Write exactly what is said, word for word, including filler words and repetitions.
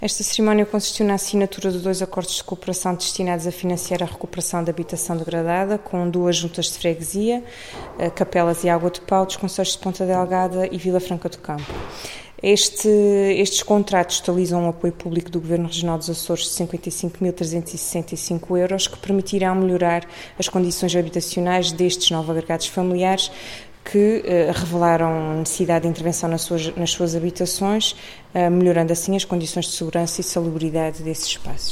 Esta cerimónia consistiu na assinatura de dois acordos de cooperação destinados a financiar a recuperação da habitação degradada, com duas juntas de freguesia, Capelas e Água de Pau, dos concelhos de Ponta Delgada e Vila Franca do Campo. Este, estes contratos totalizam um apoio público do Governo Regional dos Açores de cinquenta e cinco mil trezentos e sessenta e cinco euros, que permitirão melhorar as condições habitacionais destes novos agregados familiares, que eh, revelaram necessidade de intervenção nas suas, nas suas habitações, eh, melhorando assim as condições de segurança e salubridade desses espaços.